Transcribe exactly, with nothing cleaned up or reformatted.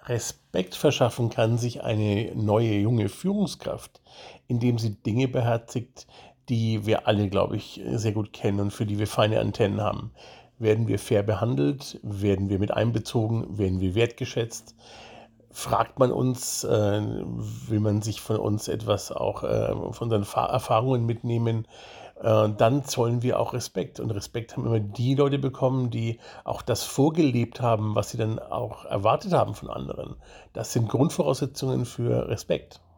Respekt verschaffen kann sich eine neue junge Führungskraft, indem sie Dinge beherzigt, die wir alle, glaube ich, sehr gut kennen und für die wir feine Antennen haben. Werden wir fair behandelt? Werden wir mit einbezogen? Werden wir wertgeschätzt? Fragt man uns, äh, will man sich von uns etwas auch äh, von unseren Fa Erfahrungen mitnehmen? Äh, dann zollen wir auch Respekt. Und Respekt haben immer die Leute bekommen, die auch das vorgelebt haben, was sie dann auch erwartet haben von anderen. Das sind Grundvoraussetzungen für Respekt.